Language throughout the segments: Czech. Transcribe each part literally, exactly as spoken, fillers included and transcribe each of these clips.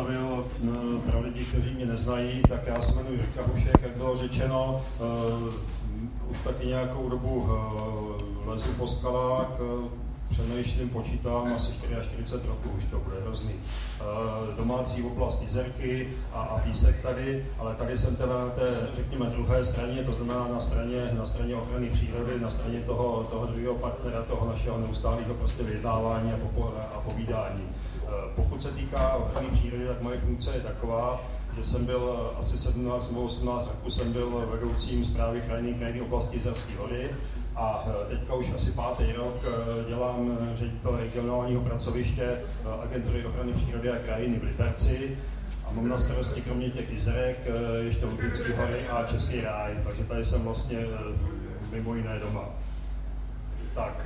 představil pro lidi, kteří mě neznají, tak já se jmenuji Jirka Hušek, jak bylo řečeno. Už taky nějakou dobu lezu po skalách, přemýšlím, počítám asi čtyřicet čtyři roků, už to bude hrozný. Domácí oblast Jizerky a, a písek tady, ale tady jsem teda na té, řekněme, druhé straně, to znamená na straně, na straně ochrany přírody, na straně toho, toho druhého partnera, toho našeho neustálého prostě vyjednávání a, popo, a povídání. Pokud se týká ochrany přírody, tak moje funkce je taková, že jsem byl asi sedmnáct nebo osmnáct roků jsem byl vedoucím správy chráněné krajinné oblasti Jizerské Hory a teďka už asi pátý rok dělám ředitel regionálního pracoviště Agentury ochrany přírody a krajiny v Liberci a mám na starosti kromě těch jizerek ještě Lupické hory a Český ráj, takže tady jsem vlastně mimo jiné doma. Tak,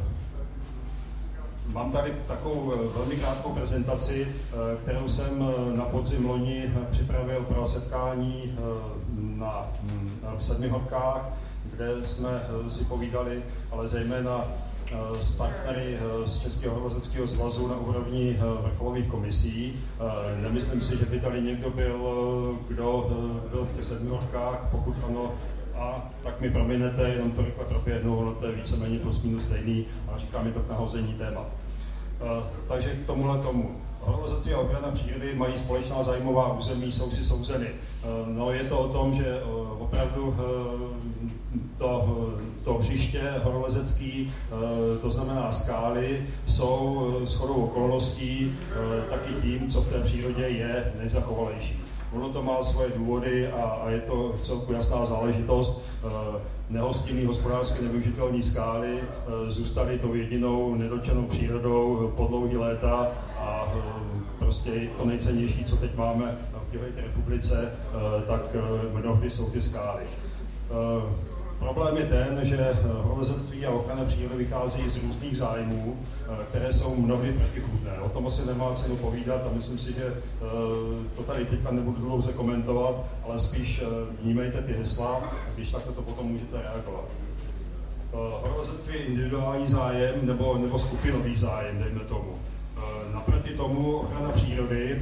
mám tady takovou velmi krátkou prezentaci, kterou jsem na podzim loni připravil pro setkání na, v Sedmihorkách, kde jsme si povídali, ale zejména s partnery z Českého horolezeckého svazu na úrovni vrcholových komisí. Nemyslím si, že by tady někdo byl, kdo byl v těch Sedmihorkách, pokud ano, a tak mi prominete, jenom to rychle proběhnu, to je víceméně plus minus stejný a říká mi to k nahození témat. Takže k tomuhle tomu. Horolezectví a ochrana přírody mají společná zájmová území, jsou si souzeny. No, je to o tom, že opravdu to, to hřiště horolezecký, to znamená skály, jsou shodou okolností taky tím, co v té přírodě je nejzachovalejší. Ono to má svoje důvody a, a je to celku jasná záležitost. Nehostinný hospodářsky nevyužitelné skály zůstaly tou jedinou nedotčenou přírodou po dlouhý léta a prostě to nejcennější, co teď máme v této republice, tak mnohdy jsou ty skály. Problém je ten, že horolezectví a ochrana přírody vychází z různých zájmů, které jsou mnohdy protichůdné. O tom asi nemá cenu povídat a myslím si, že to tady teďka nebudu dlouze komentovat, ale spíš vnímejte ty hesla a když tak to potom můžete reagovat. Horolezectví je individuální zájem nebo, nebo skupinový zájem, dejme tomu. Naproti tomu ochrana přírody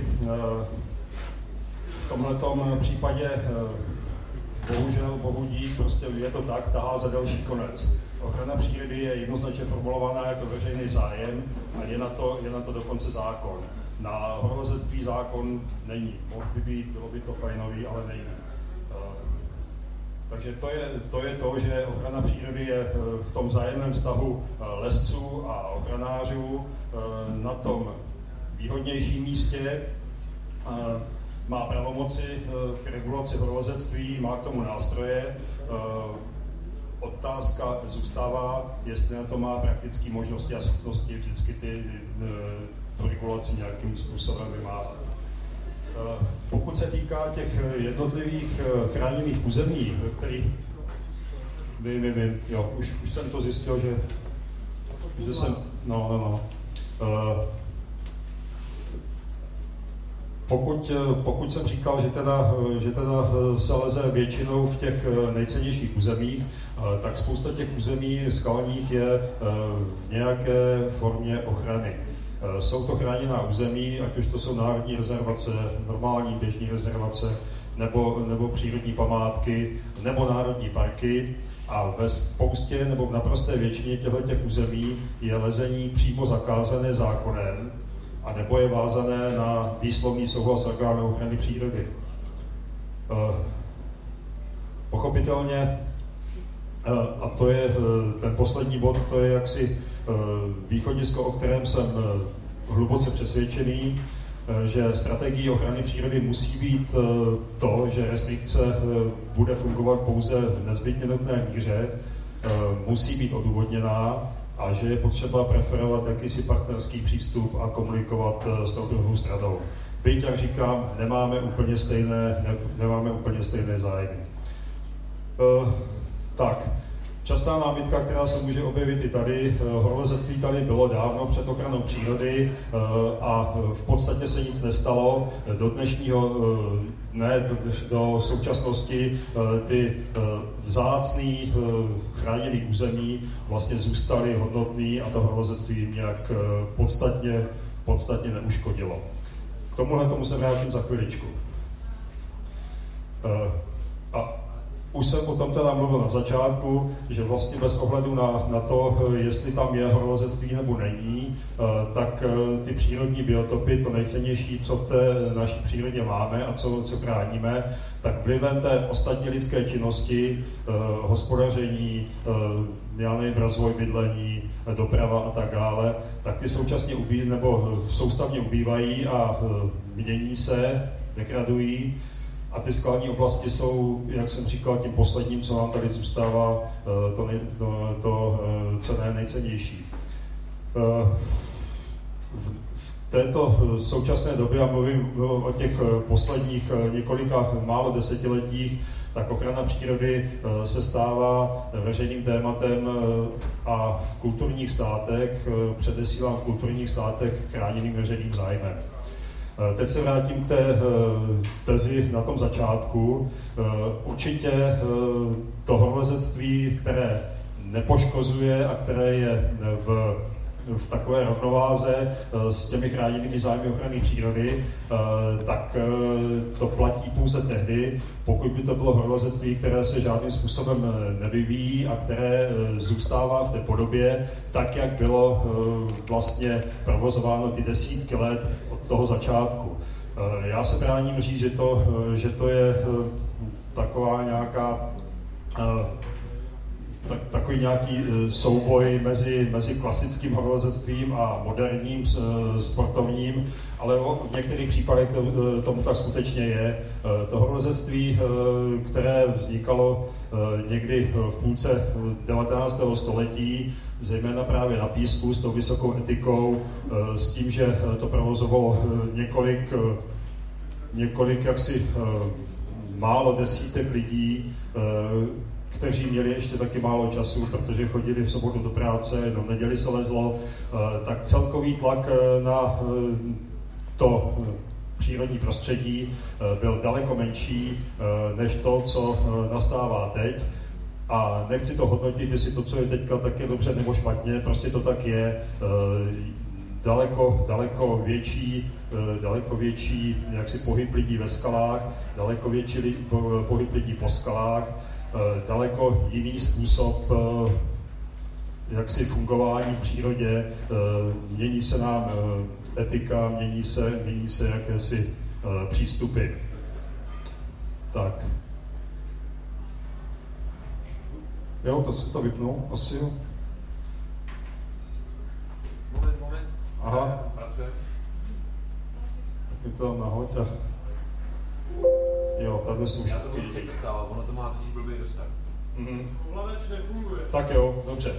v tomhletom případě bohužel, bohu dík, prostě je to tak, tahá za další konec. Ochrana přírody je jednoznačně formulovaná jako veřejný zájem a je na to, je na to dokonce zákon. Na horolezectví zákon není. Mohl by být, bylo by to fajnový, ale není. Takže to je, to je to, že ochrana přírody je v tom vzájemném vztahu lesců a ochranářů na tom výhodnějším místě. Má pravomoci k regulaci horolezectví, má k tomu nástroje. Otázka zůstává, jestli na to má praktické možnosti a schopnosti vždycky ty tu regulaci nějakým způsobem vymáhat. Pokud se týká těch jednotlivých chráněných území, kterých vím, vím, vím, jo, už, už jsem to zjistil, že, že jsem, no, no, no. Pokud, pokud jsem říkal, že teda, že teda se leze většinou v těch nejcennějších územích, tak spousta těch území skalních je v nějaké formě ochrany. Jsou to chráněná území, ať už to jsou národní rezervace, normální běžní rezervace, nebo, nebo přírodní památky, nebo národní parky. A ve spoustě nebo v naprosté většině těchto území je lezení přímo zakázané zákonem, a nebo je vázané na výslovný souhlas orgánu ochrany přírody. Pochopitelně, a to je ten poslední bod, to je jaksi východisko, o kterém jsem hluboce přesvědčený, že strategií ochrany přírody musí být to, že restrikce bude fungovat pouze v nezbytně nutné míře, musí být odůvodněná a že je potřeba preferovat jakýsi partnerský přístup a komunikovat s tou druhou stranou. Byť, jak říkám, nemáme úplně stejné, ne, nemáme úplně stejné zájmy. Uh, tak, častá námitka, která se může objevit i tady, horolezectví tady bylo dávno před ochranou přírody uh, a v podstatě se nic nestalo. Do dnešního, uh, ne, do, do současnosti uh, ty uh, vzácný uh, chráněný území vlastně zůstaly hodnotný a to horolezectví nějak uh, podstatně, podstatně neuškodilo. K tomuhle tomu se vrátím za chviličku. A už jsem o tom teda mluvil na začátku, že vlastně bez ohledu na, na to, jestli tam je horolezectví nebo není, tak ty přírodní biotopy, to nejcennější, co v té naší přírodě máme a co, co chráníme, tak vlivem té ostatní lidské činnosti, hospodaření, já nevím, rozvoj bydlení, doprava a tak dále, tak ty současně ubí, nebo soustavně ubývají a mění se, degradují. A ty skalní oblasti jsou, jak jsem říkal, tím posledním, co nám tady zůstává, to, nej, to, to cenné, nejcennější. V této současné době, a mluvím o těch posledních několika málo desetiletích, tak ochrana přírody se stává veřejným tématem a v kulturních státech, předesílám v kulturních státech, chráněným veřejným zájmem. Teď se vrátím k té tezi na tom začátku. Určitě to horolezectví, které nepoškozuje a které je v, v takové rovnováze s těmi chráněnými zájmy ochrany přírody, tak to platí pouze tehdy, pokud by to bylo horolezectví, které se žádným způsobem nevyvíjí a které zůstává v té podobě, tak, jak bylo vlastně provozováno ty desítky let od toho začátku. Já se bráním říct, že to, že to je taková nějaká tak, takový nějaký souboj mezi, mezi klasickým horolezectvím a moderním sportovním, ale v některých případech to, tomu tak skutečně je. To horolezectví, které vznikalo někdy v půlce devatenáctého století, zejména právě na písku, s tou vysokou etikou, s tím, že to provozovalo několik, několik jaksi málo desítek lidí, kteří měli ještě taky málo času, protože chodili v sobotu do práce, do neděli se lezlo, tak celkový tlak na to přírodní prostředí byl daleko menší než to, co nastává teď. A nechci to hodnotit, jestli to, co je teďka, tak je dobře nebo špatně, prostě to tak je. Daleko, daleko větší, daleko větší jaksi pohyb lidí ve skalách, daleko větší li, pohyb lidí po skalách, daleko jiný způsob jaksi fungování v přírodě, mění se nám etika, mění se, mění se jakési přístupy. Tak. Jo, to si to vypnu, asi jo. Moment, moment. Aha. Pracujeme. Tak mi to tam nahoď a... Jo, tady jsou Já to budu překrytal, ono to má totiž blbý dostat. Mhm. Hlaveč nefunguje. Tak jo, dobře.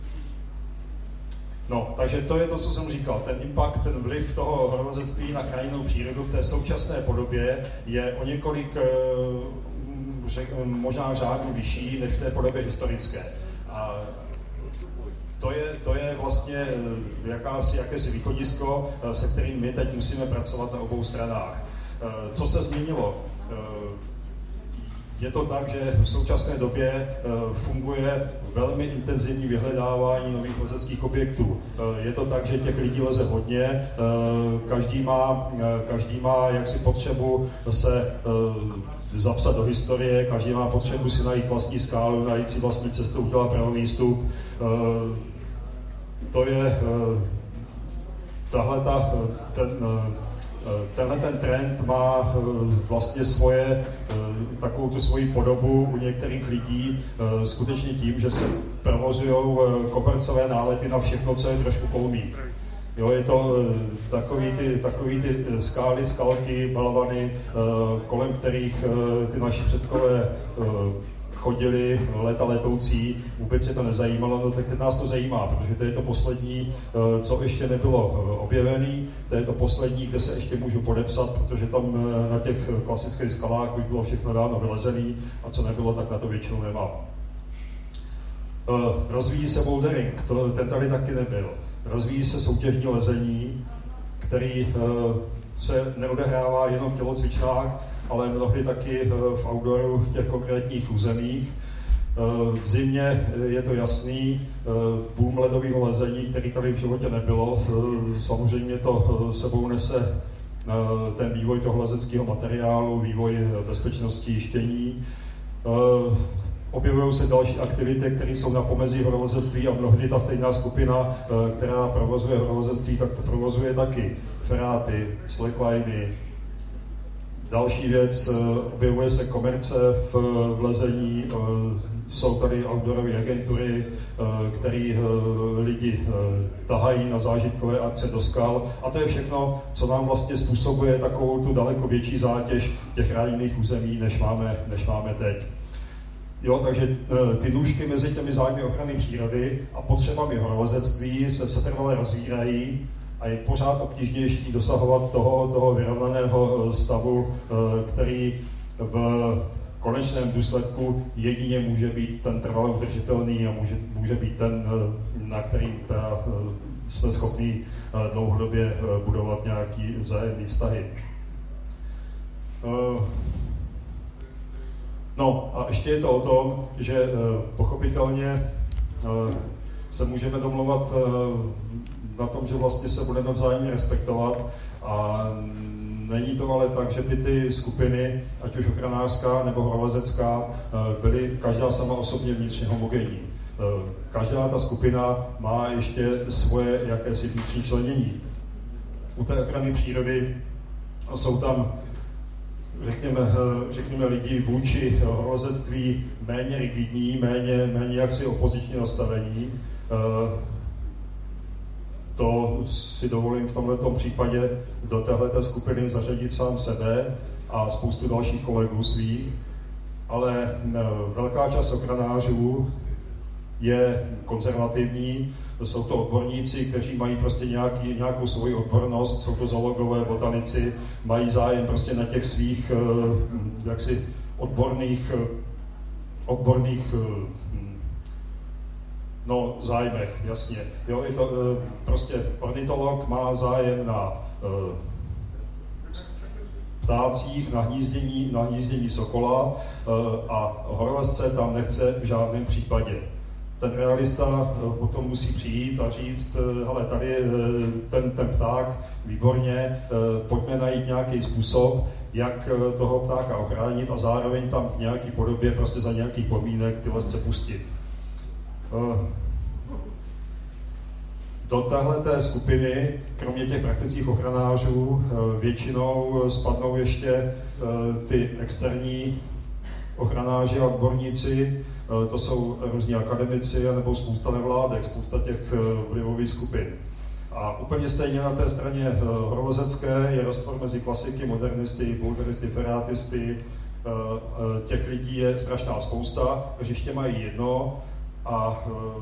No, takže to je to, co jsem říkal. Ten impact, ten vliv toho horolezectví na krajinnou přírodu v té současné podobě je o několik řek, možná řádů vyšší než v té podobě historické. A to je, to je vlastně jakási, jakési východisko, se kterým my teď musíme pracovat na obou stranách. Co se změnilo? Je to tak, že v současné době funguje velmi intenzivní vyhledávání nových lezeckých objektů. Je to tak, že těch lidí leze hodně, každý má, každý má jaksi potřebu se zapsat do historie, každý má potřebu si najít vlastní skálu, najít si vlastní cestu, udělat pravý výstup. To je tahle ta, ten, tenhle ten trend má vlastně svoje, takovou tu svoji podobu u některých lidí skutečně tím, že se provozují kobercové nálety na všechno, co je trošku kolmý. Jo, je to takový ty, takový ty skály, skalky, balvany, kolem kterých ty naši předkové chodili, léta letoucí, vůbec se to nezajímalo, no tak teď nás to zajímá, protože to je to poslední, co ještě nebylo objevený, to je to poslední, kde se ještě můžu podepsat, protože tam na těch klasických skalách už bylo všechno dávno vylezený a co nebylo, tak na to většinou nemám. Rozvíjí se bouldering, to, ten tady taky nebyl. Rozvíjí se soutěžní lezení, který se neodehrává jenom v tělocvičnách, ale mnohdy taky v outdooru v těch konkrétních územích. V zimě je to jasný, boom ledového lezení, který tady v životě nebylo. Samozřejmě to sebou nese ten vývoj toho lezeckého materiálu, vývoj bezpečnosti jištění. Objevují se další aktivity, které jsou na pomezí horolezectví a mnohdy ta stejná skupina, která provozuje horolezectví, tak to provozuje taky feráty, slackliny. Další věc, objevuje se komerce v, v lezení, jsou tady outdoorové agentury, které lidi tahají na zážitkové akce do skal a to je všechno, co nám vlastně způsobuje takovou tu daleko větší zátěž těch chráněných území, než máme, než máme teď. Jo, takže ty nůžky mezi těmi zájmy ochrany přírody a potřebami horolezectví se setrvale rozvírají a je pořád obtížnější dosahovat toho, toho vyrovnaného stavu, který v konečném důsledku jedině může být ten trvale udržitelný a může, může být ten, na který teda jsme schopni dlouhodobě budovat nějaký vzájemný vztahy. No a ještě je to o tom, že pochopitelně se můžeme domlouvat na tom, že vlastně se budeme vzájemně respektovat a není to ale tak, že by ty skupiny, ať už ochranářská nebo horolezecká, byly každá sama osobně vnitřně homogenní. Každá ta skupina má ještě svoje jakési vnitřní členění. U té ochrany přírody jsou tam, řekněme, řekněme lidi vůči horolezectví méně rigidní, méně, méně jaksi opozičně nastavení. To si dovolím v tomto případě do téhleté skupiny zařadit sám sebe a spoustu dalších kolegů svých, ale velká část ochranářů je konzervativní, jsou to odborníci, kteří mají prostě nějaký, nějakou svoji odbornost, jsou to zoologové, botanici, mají zájem prostě na těch svých jaksi odborných, odborných no, zájmech, jasně. Jo, je to, prostě ornitolog má zájem na ptácích, na hnízdění, na hnízdění sokola a horolezce tam nechce v žádném případě. Ten realista potom musí přijít a říct, hele, tady je ten, ten pták, výborně, pojďme najít nějaký způsob, jak toho ptáka ochránit a zároveň tam v nějaké podobě, prostě za nějakých podmínek ty lesce pustit. Do téhleté skupiny, kromě těch praktických ochranářů, většinou spadnou ještě ty externí ochranáři a odborníci, to jsou různí akademici nebo spousta nevládek, spousta těch vlivových skupin. A úplně stejně na té straně horolezecké je rozpor mezi klasiky, modernisty, boulderisty, ferátisty. Těch lidí je strašná spousta, hřiště mají jedno a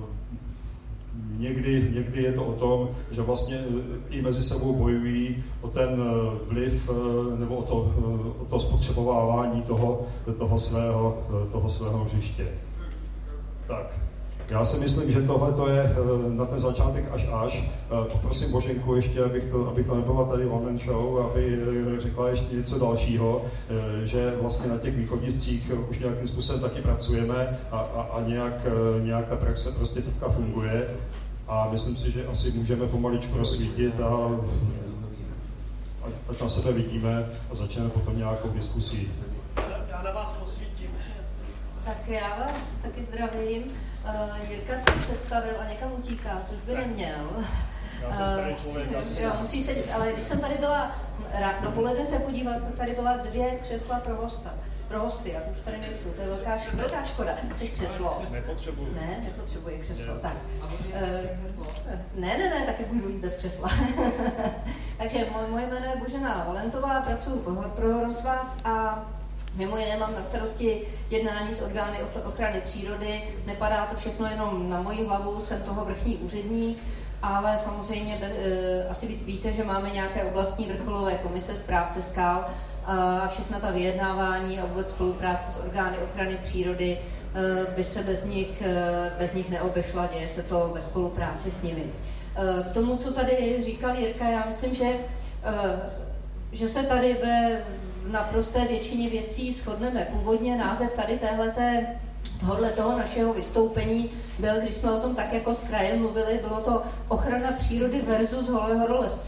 někdy, někdy je to o tom, že vlastně i mezi sebou bojují o ten vliv nebo o to, o to spotřebovávání toho, toho, svého, toho svého hřiště. Tak, já si myslím, že tohle je na ten začátek až až. Poprosím Boženku ještě, abych to, aby to nebyla tady one-man show, aby řekla ještě něco dalšího, že vlastně na těch východiscích už nějakým způsobem taky pracujeme a, a, a nějak, nějak ta praxe prostě teďka funguje. A myslím si, že asi můžeme pomaličku rozsvítit a ať na sebe vidíme a začneme potom nějakou diskusí. Já na vás posvítím. Tak já vás taky zdravím. Uh, Jirka se představil a někam utíká, což by neměl. Já jsem starý člověk, já si Jo, musí sedět, ale když jsem tady byla dopoledne se podívat, tady byla dvě křesla pro hosta. Pro hosty, a to už tady nejsou, to je velká, velká škoda. Chceš křeslo? Nepotřebuji. Ne, nepotřebuji křeslo, tak. Uh, ne, ne, ne, taky budu jít bez křesla. Takže moje, moje jméno je Božena Valentová, pracuji pro Horozvaz a mimo jiné mám na starosti jednání s orgány ochrany přírody. Nepadá to všechno jenom na moji hlavu, jsem toho vrchní úředník, ale samozřejmě e, asi víte, že máme nějaké oblastní vrcholové komise, správce skal a všechna ta vyjednávání a vůbec spolupráce s orgány ochrany přírody e, by se bez nich, e, bez nich neobešla, děje se to ve spolupráci s nimi. E, k tomu, co tady říkal Jirka, já myslím, že, e, že se tady ve na prosté většině věcí shodneme. Původně název tady téhleté, tohle toho našeho vystoupení byl, když jsme o tom tak jako z kraje mluvili, bylo to ochrana přírody versus horolezci.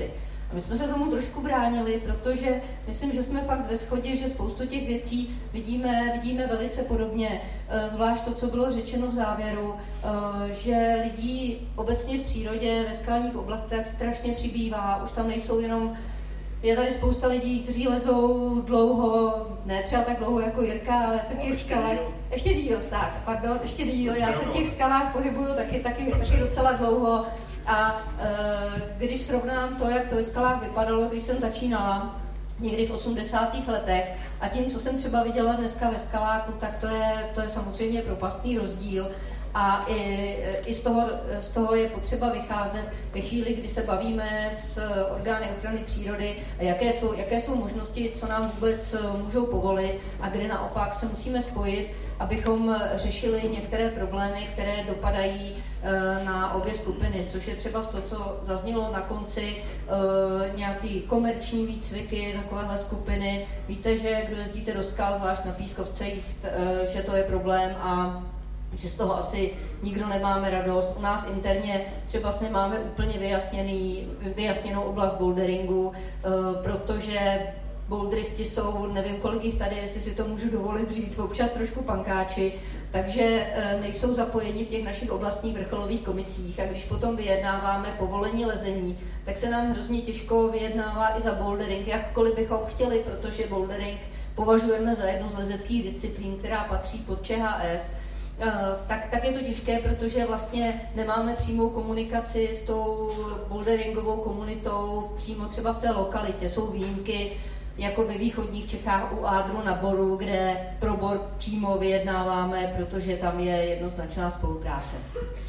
A my jsme se tomu trošku bránili, protože myslím, že jsme fakt ve shodě, že spoustu těch věcí vidíme, vidíme velice podobně, zvlášť to, co bylo řečeno v závěru, že lidí obecně v přírodě, ve skalních oblastech strašně přibývá, už tam nejsou jenom. Je tady spousta lidí, kteří lezou dlouho, ne třeba tak dlouho jako Jirka, ale se v těch skalách. Ještě díl, tak, pardon, ještě díl. Já se v těch skalách pohybuju taky, taky, taky docela dlouho. A e, když srovnám to, jak to ve skalách vypadalo, když jsem začínala, někdy v osmdesátých letech, a tím, co jsem třeba viděla dneska ve skaláku, tak to je, to je samozřejmě propastný rozdíl. A i, i z, toho, z toho je potřeba vycházet ve chvíli, kdy se bavíme s orgány ochrany přírody, jaké jsou, jaké jsou možnosti, co nám vůbec můžou povolit a kde naopak se musíme spojit, abychom řešili některé problémy, které dopadají na obě skupiny, což je třeba to, co zaznělo na konci, nějaký komerční výcviky, takovéhle skupiny. Víte, že kdo jezdíte do skal, zvlášť na pískovcích, že to je problém a že z toho asi nikdo nemáme radost. U nás interně třeba nemáme úplně vyjasněný, vyjasněnou oblast boulderingu, protože boulderisti jsou, nevím kolik jich tady, jestli si to můžu dovolit říct, občas trošku pankáči, takže nejsou zapojeni v těch našich oblastních vrcholových komisích a když potom vyjednáváme povolení lezení, tak se nám hrozně těžko vyjednává i za bouldering, jakkoliv bychom chtěli, protože bouldering považujeme za jednu z lezeckých disciplín, která patří pod Č H S. Tak, tak je to těžké, protože vlastně nemáme přímou komunikaci s tou boulderingovou komunitou přímo třeba v té lokalitě. Jsou výjimky, jako ve východních Čechách u Ádru na Boru, kde pro Bor přímo vyjednáváme, protože tam je jednoznačná spolupráce.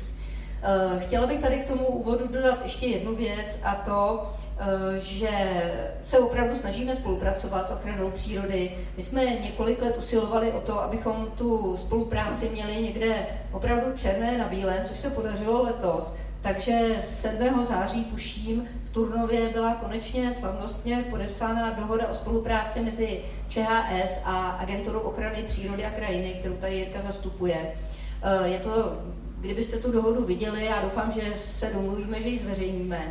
Chtěla bych tady k tomu úvodu dodat ještě jednu věc, a to, že se opravdu snažíme spolupracovat s ochranou přírody. My jsme několik let usilovali o to, abychom tu spolupráci měli někde opravdu černé na bílém, což se podařilo letos. Takže sedmého září, tuším, v Turnově byla konečně slavnostně podepsána dohoda o spolupráci mezi Č H S a Agenturou ochrany přírody a krajiny, kterou tady Jirka zastupuje. Je to, kdybyste tu dohodu viděli, já doufám, že se domluvíme, že ji zveřejníme.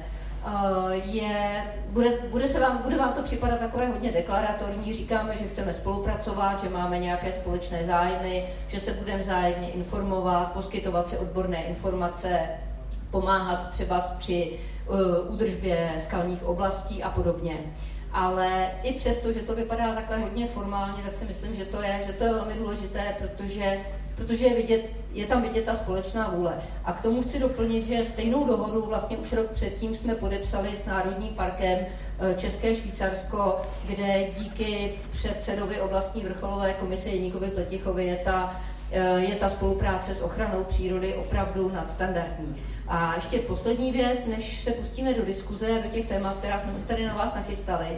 Je, bude, bude, se vám, bude vám to připadat takové hodně deklaratorní, říkáme, že chceme spolupracovat, že máme nějaké společné zájmy, že se budeme vzájemně informovat, poskytovat si odborné informace, pomáhat třeba při uh, údržbě skalních oblastí a podobně. Ale i přesto, že to vypadá takhle hodně formálně, tak si myslím, že to je, že to je velmi důležité, protože, protože je, vidět, je tam vidět ta společná vůle. A k tomu chci doplnit, že stejnou dohodu vlastně už rok předtím jsme podepsali s Národním parkem České Švýcarsko, kde díky předsedovi oblastní vrcholové komise Jeníkovi Pletichovi je ta, je ta spolupráce s ochranou přírody opravdu nadstandardní. A ještě poslední věc, než se pustíme do diskuze, do těch témat, která jsme se tady na vás nachystali.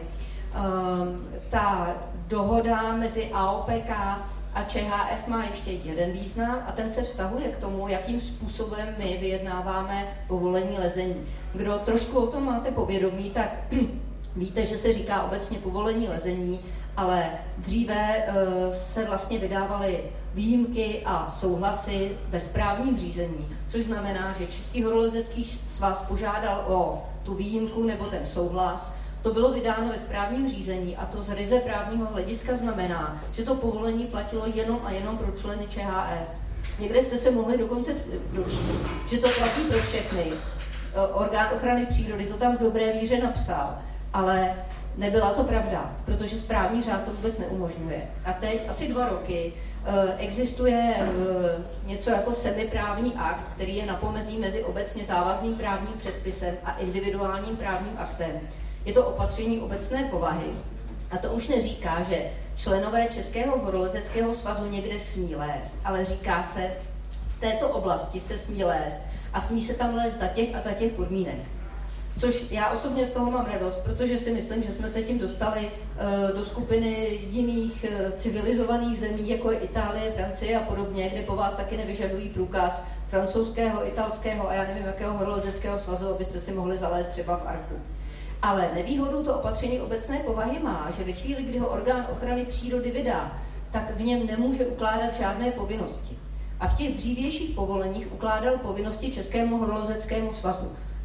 Um, ta dohoda mezi A O P K a Č H S má ještě jeden význam a ten se vztahuje k tomu, jakým způsobem my vyjednáváme povolení lezení. Kdo trošku o tom máte povědomí, tak víte, že se říká obecně povolení lezení, ale dříve uh, se vlastně vydávaly výjimky a souhlasy ve správním řízení, což znamená, že Český horolezecký svaz požádal o tu výjimku nebo ten souhlas. To bylo vydáno ve správním řízení a to z ryze právního hlediska znamená, že to povolení platilo jenom a jenom pro členy Č H S. Někde jste se mohli dokonce dočíst, že to platí pro všechny. Orgán ochrany přírody to tam v dobré víře napsal, ale nebyla to pravda, protože správní řád to vůbec neumožňuje. A teď asi dva roky existuje něco jako semiprávní akt, který je na pomezí mezi obecně závazným právním předpisem a individuálním právním aktem. Je to opatření obecné povahy. A to už neříká, že členové Českého horolezeckého svazu někde smí lézt, ale říká se, v této oblasti se smí lézt a smí se tam lézt za těch a za těch podmínek. Což já osobně z toho mám radost, protože si myslím, že jsme se tím dostali uh, do skupiny jiných uh, civilizovaných zemí, jako je Itálie, Francie a podobně, kde po vás taky nevyžadují průkaz francouzského, italského a já nevím jakého horolezeckého svazu, abyste si mohli zalézt třeba v Arku. Ale nevýhodou to opatření obecné povahy má, že ve chvíli, kdy ho orgán ochrany přírody vydá, tak v něm nemůže ukládat žádné povinnosti. A v těch dřívějších povoleních ukládal povinnosti Českému horolezeckému svazu.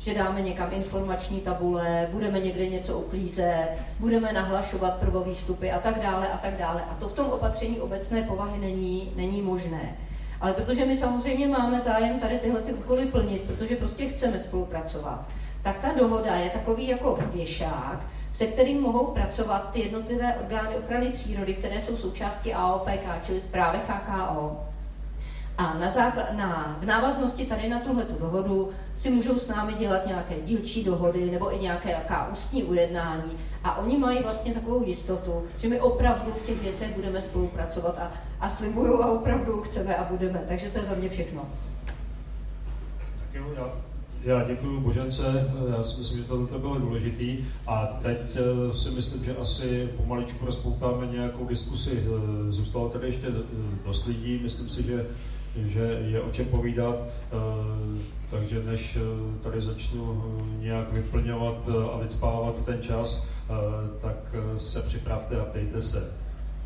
že dáme někam informační tabule, budeme někde něco uklízet, budeme nahlašovat prvovýstupy a tak dále a tak dále. A to v tom opatření obecné povahy není, není možné. Ale protože my samozřejmě máme zájem tady tyhle ty úkoly plnit, protože prostě chceme spolupracovat, tak ta dohoda je takový jako věšák, se kterým mohou pracovat ty jednotlivé orgány ochrany přírody, které jsou součástí A O P K, čili Správy H K O. A na základ, na, v návaznosti tady na tuhletu dohodu si můžou s námi dělat nějaké dílčí dohody nebo i nějaké jaká ústní ujednání. A oni mají vlastně takovou jistotu, že my opravdu v těch věcech budeme spolupracovat a, a slibuju a opravdu chceme a budeme. Takže to je za mě všechno. Tak jo, já, já děkuji Božence, já si myslím, že tohle bylo důležitý. A teď si myslím, že asi pomaličku rozpoutáme nějakou diskusi. Zůstalo tady ještě dost lidí, myslím si, že že je o čem povídat, takže než tady začnu nějak vyplňovat a vycpávat ten čas, tak se připravte a ptejte se.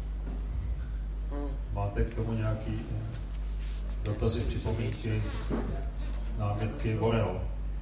Máte k tomu nějaký dotazy, připomínky, námitky? Vorel.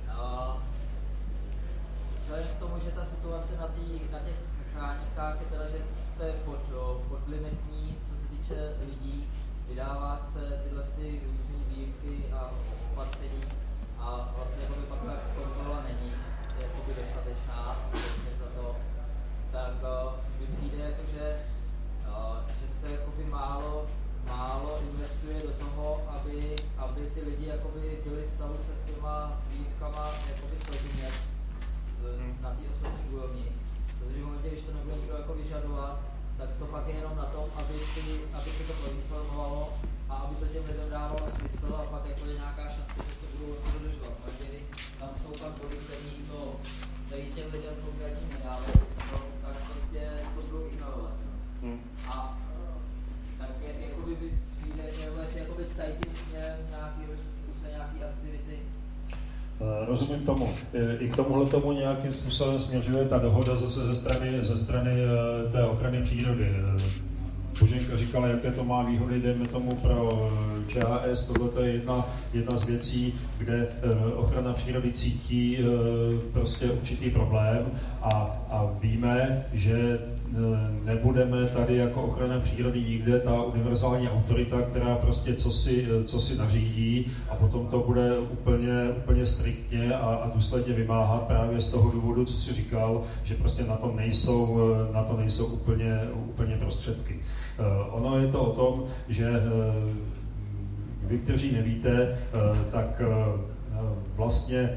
Vzhledem k tomu, že ta situace na, tý, na těch chráníkách je teda, že jste pod, podlimitní, co se týče lidí, vydává se tyhle různé výjimky a opatření a vlastně jako by pak ta kontrola není jakoby dostatečná za to, tak uh, mi přijde jako, že, uh, že se jakoby málo, málo investuje do toho, aby, aby ty lidi jakoby byli v stavu se s těma výjimkama jakoby srozumět na té osobní úrovni. Protože v momentě, když to nebude nikdo jako vyžadovat, tak to pak je jenom na tom, aby, ty, aby se to proinformovalo a aby to těm lidem dávalo smysl a pak jako je nějaká šance, že to budou dodržovat. Protože tam jsou pak body, který to, který těm lidem konkrétně nedávají smysl, tak prostě to budou ignorovat. Hmm. A tak je, jakoby přijde, nebo jestli jakoby tady tím směrem nějaký, nějaký aktivity. Rozumím tomu. I k tomuhle tomu nějakým způsobem směřuje ta dohoda zase ze strany, ze strany té ochrany přírody. Boženka říkala, jaké to má výhody, dejme tomu pro Č H S, tohle je jedna, jedna z věcí, kde ochrana přírody cítí prostě určitý problém a, a víme, že nebudeme tady jako ochrana přírody nikde ta univerzální autorita, která prostě co si, co si nařídí a potom to bude úplně, úplně striktně a, a důsledně vymáhat právě z toho důvodu, co si říkal, že prostě na to nejsou, na to nejsou úplně, úplně prostředky. Ono je to o tom, že vy, kteří nevíte, tak vlastně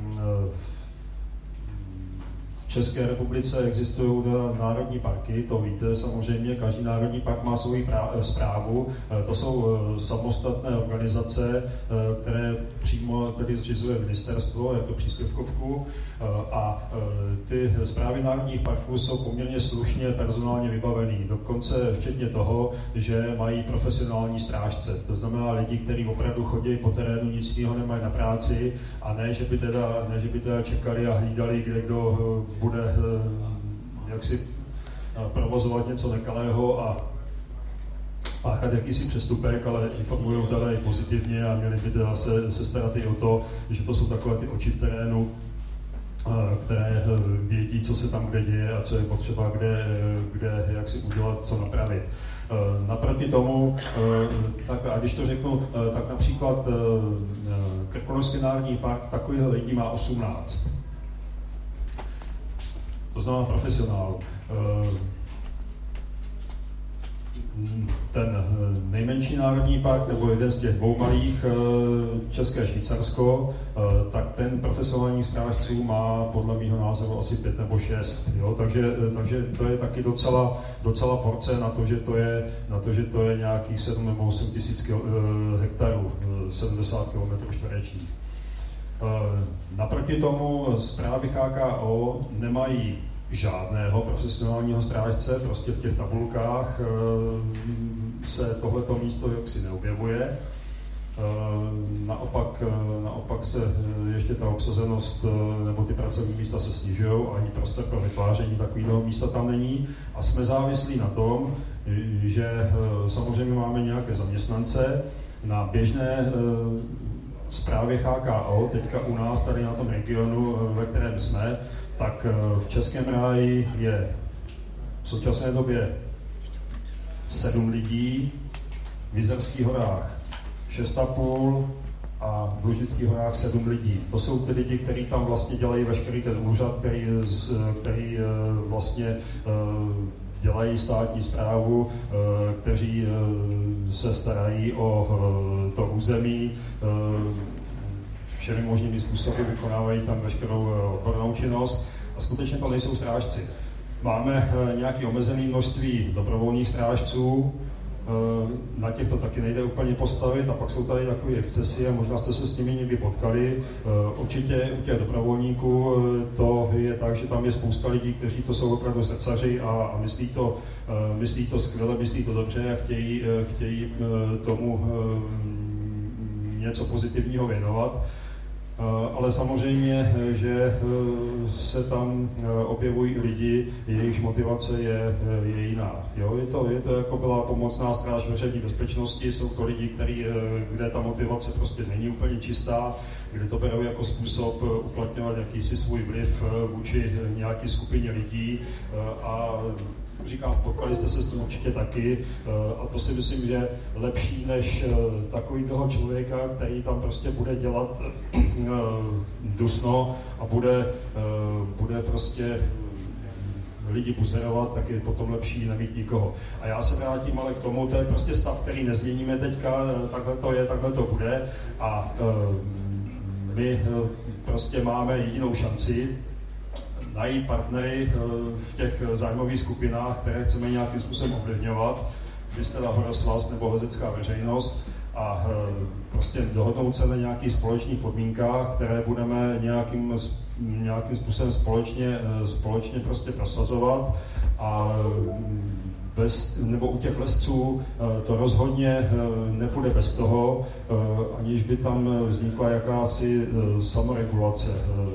v České republice existují národní parky, to víte samozřejmě, každý národní park má svou správu, to jsou samostatné organizace, které přímo tedy zřizuje ministerstvo jako příspěvkovku a ty správy národních parků jsou poměrně slušně personálně vybavený, dokonce včetně toho, že mají profesionální strážce, to znamená lidi, kteří opravdu chodí po terénu, nic jiného nemají na práci a ne, že by teda, ne, že by teda čekali a hlídali, kde kdo bude jaksi provozovat něco nekalého a páchat jakýsi přestupek, ale informují teda i pozitivně a měli by teda se, se starat i o to, že to jsou takové ty oči v terénu, které vědí, co se tam kde děje a co je potřeba, kde, kde jak si udělat, co napravit. Naproti tomu, tak a když to řeknu, tak například Krkonošský národní park takových lidí má osmnáct. To znamená profesionál. Ten nejmenší národní park, nebo jeden z těch dvou malých, České Švýcarsko, tak ten profesionálních strážců má podle mého názoru asi pět nebo šest. Jo? Takže, takže to je taky docela, docela porce na to, že to je, na to, že to je nějakých sedm nebo osm tisíc hektarů, sedmdesát kilometrů čtverečních. Naproti tomu správy H K O nemají žádného profesionálního strážce, prostě v těch tabulkách se tohleto místo jaksi neobjevuje. Naopak, naopak se ještě ta obsazenost nebo ty pracovní místa se snižují, ani prostor pro vytváření takového místa tam není a jsme závislí na tom, že samozřejmě máme nějaké zaměstnance na běžné správě H K O, teďka u nás tady na tom regionu, ve kterém jsme, tak v Českém ráji je v současné době sedm lidí, v Jizerských horách šest a půl a v Lužických horách sedm lidí. To jsou ty lidi, kteří tam vlastně dělají veškerý ten úřad, který, který vlastně dělají státní správu, kteří se starají o to území, všemi možnými způsoby vykonávají tam veškerou odbornou činnost a skutečně to nejsou strážci. Máme nějaké omezené množství dobrovolných strážců, na těch to taky nejde úplně postavit a pak jsou tady takové excesy a možná jste se s nimi někdy potkali. Určitě u těch dobrovolníků to je tak, že tam je spousta lidí, kteří to jsou opravdu srdcaři a, a myslí, to, myslí to skvěle, myslí to dobře a chtějí, chtějí tomu něco pozitivního věnovat. Ale samozřejmě, že se tam objevují lidi, jejichž motivace je, je jiná. Jo, je, to, je to jako byla pomocná stráž veřejné bezpečnosti, jsou to lidi, který, kde ta motivace prostě není úplně čistá, kde to berou jako způsob uplatňovat jakýsi svůj vliv vůči nějaké skupině lidí a říkám, potkali jste se s tím určitě taky a to si myslím, že lepší než takový toho člověka, který tam prostě bude dělat dusno a bude, bude prostě lidi buzerovat, tak je potom lepší nemít nikoho. A já se vrátím ale k tomu, to je prostě stav, který nezměníme teďka, takhle to je, takhle to bude a my prostě máme jedinou šanci najít partnery v těch zájmových skupinách, které chceme nějakým způsobem ovlivňovat, vy jste Horosvaz nebo lezecká veřejnost, a prostě dohodnout se na nějakých společných podmínkách, které budeme nějakým, nějakým způsobem společně, společně prostě prosazovat a bez, nebo u těch lesců to rozhodně nepůjde bez toho, aniž by tam vznikla jakási samoregulace,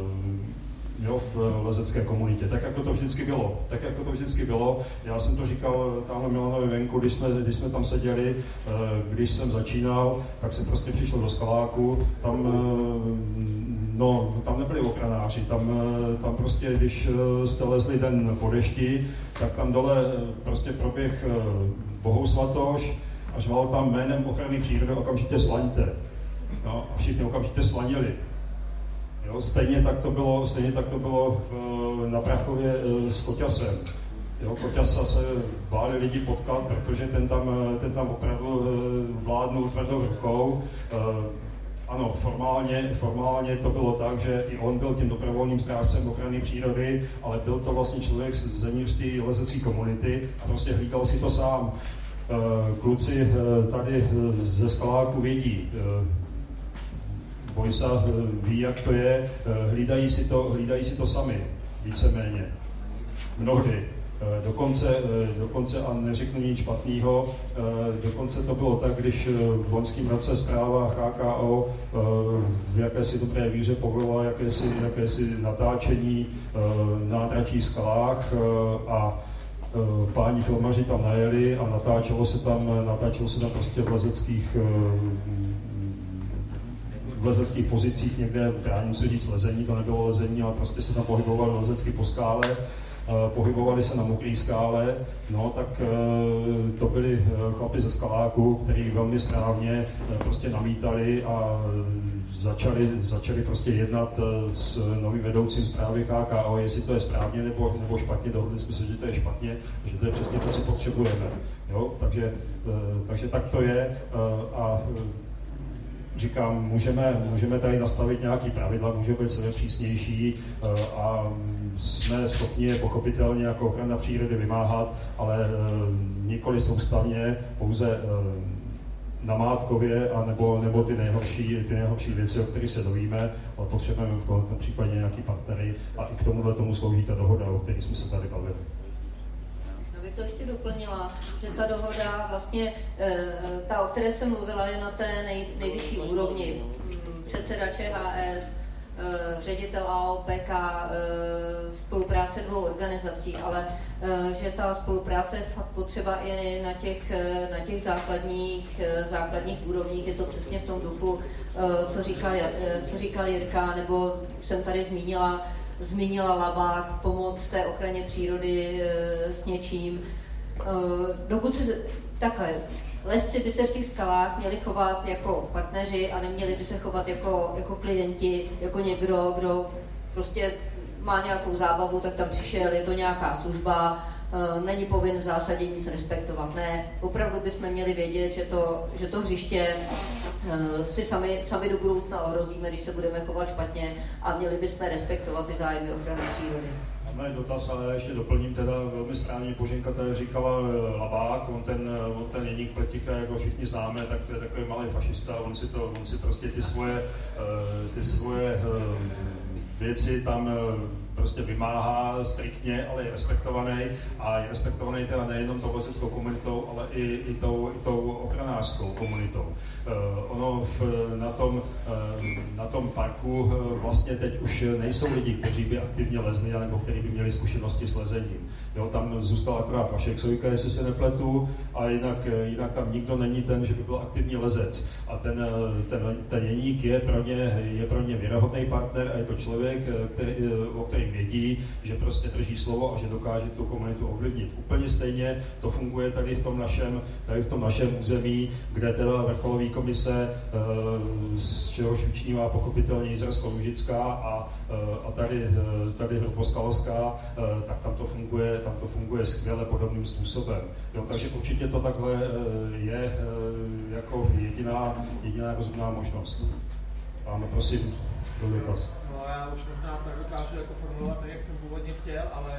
jo, v lezecké komunitě, tak jako to vždycky bylo, tak jako to vždycky bylo. Já jsem to říkal tamhle Milanovi venku, když jsme, když jsme tam seděli, když jsem začínal, tak jsem prostě přišel do Skaláku, tam, no, tam nebyli ochranáři, tam, tam prostě, když jste lezli den po dešti, tak tam dole prostě proběh Bohousvatoš a řval tam jménem ochrany přírody okamžitě slaňte. No, a všichni okamžitě slanili. Jo, stejně tak to bylo, stejně tak to bylo v, na Prachově e, s Koťasem. Jo, Koťasa se báli lidi potkat, protože ten tam, ten tam opravdu e, vládnul tvrdou rukou. E, ano, formálně, formálně to bylo tak, že i on byl tím dobrovolným strážcem ochrany přírody, ale byl to vlastně člověk zevnitř té lezecké komunity a prostě hlídal si to sám. E, kluci e, tady ze Skaláku vědí, e, Bojsa ví, jak to je, hlídají si to, hlídají si to sami, víceméně. Mnohdy. Dokonce, dokonce, a neřeknu nic špatného, dokonce to bylo tak, když v loňském roce zpráva H K O v jakési dobré víře povolila jakési, jakési natáčení na dračích skalách a páni filmaři tam najeli a natáčelo se tam, natáčelo se tam prostě v lezeckých v lezeckých pozicích někde, já musím říct lezení, to nebylo lezení, ale prostě se tam pohybovali lezecky po skále, pohybovali se na mokré skále, no tak to byli chlapi ze Skaláku, kteří velmi správně prostě namítali a začali, začali prostě jednat s novým vedoucím zprávy H K O, jestli to je správně nebo, nebo špatně, dohodli jsme se, že to je špatně, že to je přesně to, co potřebujeme, jo, takže, takže tak to je a říkám, můžeme, můžeme tady nastavit nějaký pravidla, může být sebe přísnější a jsme schopni je pochopitelně jako ochrana přírody vymáhat, ale nikoli soustavně, pouze namátkově, a nebo, nebo ty, nejhorší, ty nejhorší věci, o kterých se dovíme, ale potřebujeme v tomto případě nějaký partnery a i k tomuhle tomu slouží ta dohoda, o které jsme se tady bavili. Abych to ještě doplnila, že ta dohoda vlastně, ta, o které jsem mluvila, je na té nej, nejvyšší úrovni. Předseda Č H S, ředitel A O P K, spolupráce dvou organizací, ale že ta spolupráce je fakt potřeba i na těch, na těch základních, základních úrovních. Je to přesně v tom duchu, co říkal, co říkal Jirka, nebo jsem tady zmínila, zmínila Labák, pomoc té ochraně přírody s něčím. Dokud se takhle, lesci by se v těch skalách měli chovat jako partneři a neměli by se chovat jako, jako klienti, jako někdo, kdo prostě má nějakou zábavu, tak tam přišel, je to nějaká služba, není povinen v zásadě nic respektovat. Ne, opravdu bychom měli vědět, že to, že to hřiště si sami, sami do budoucna ohrozíme, když se budeme chovat špatně, a měli bychom respektovat ty zájmy ochrany přírody. Máme dotaz, ale já ještě doplním, teda velmi správně Boženka tady říkala Labák, on ten, on ten Jeník Pletika, jako všichni známe, tak to je takový malý fašista, on si, to, on si prostě ty svoje, ty svoje věci tam prostě vymáhá striktně, ale je respektovaný, a je respektovaný teda nejenom tou leseckou komunitou, ale i, i, tou, i tou ochranářskou komunitou. Uh, ono v, na, tom, uh, na tom parku uh, vlastně teď už nejsou lidi, kteří by aktivně lezli, nebo kteří by měli zkušenosti s lezením. Jo, tam zůstal akorát Vašek Sojka, jestli se nepletu, a jinak, jinak tam nikdo není ten, že by byl aktivní lezec. A ten, ten, ten Jeník je pro ně, je pro ně věrohodný partner a je to člověk, který, o kterém vědí, že prostě drží slovo a že dokáže tu komunitu ovlivnit. Úplně stejně to funguje tady v tom našem, tady v tom našem území, kde teda vrcholový komise, z čehož vyčnívá pochopitelně Jizersko-Lužická a, a tady, tady Hruboskalovská, tak tam to funguje, tam to funguje skvěle podobným způsobem. Jo, takže určitě to takhle je jako jediná, jediná rozumná možnost. Máme, prosím, do dotaz. No, já už možná tak dokážu jako formulovat tak, jak jsem původně chtěl, ale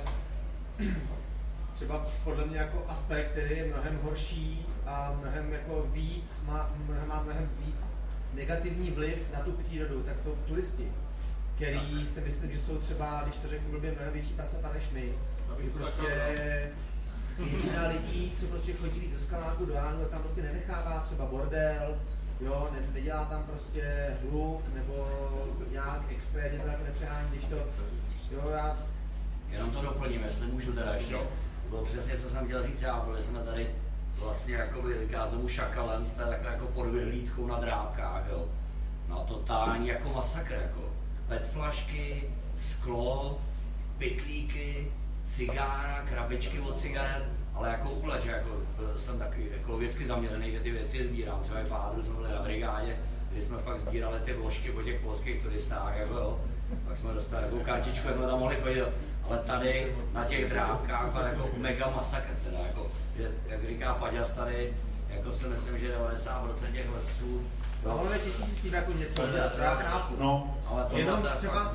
třeba podle mě jako aspekt, který je mnohem horší a mnohem jako víc, má, mnohem, má mnohem víc negativní vliv na tu přírodu, tak jsou turisti, který si myslím, že jsou třeba, když to řeknu, blbě mnohem větší pracata než my. Že prostě většina lidí, co prostě chodí víc do skaláku, do Jánu, tam prostě nenechává třeba bordel, jo, ne, nedělá tam prostě hluk, nebo nějak extrémně to jako nepřehání, když to, jo, já... Jenom to doplním, jestli můžu teda ještě. Bylo přesně, co jsem chtěl říct, já byli jsme tady vlastně, jakoby, říká tomu šakalem, takhle jako pod vyhlídkou na Drábkách, jo. No totální jako masakr, jako petflašky, sklo, pytlíky, cigára, krabičky od cigaret, ale jako úplně, že jako jsem taky ekologicky zaměřený, že ty věci sbírám. Třeba i v Hádru jsme byli na brigádě, kdy jsme fakt sbírali ty vložky po těch polských turistách, jako jo. Pak jsme dostali takovou kartičku, jsme tam mohli chodit, ale tady na těch Drábkách ale jako mega masakr, teda jako, že, jak říká Paďas tady, jako si myslím, že devadesát procent těch lesců. No, ale těžký si s tím jako něco dělat, já chápu. No, ale to jenom třeba...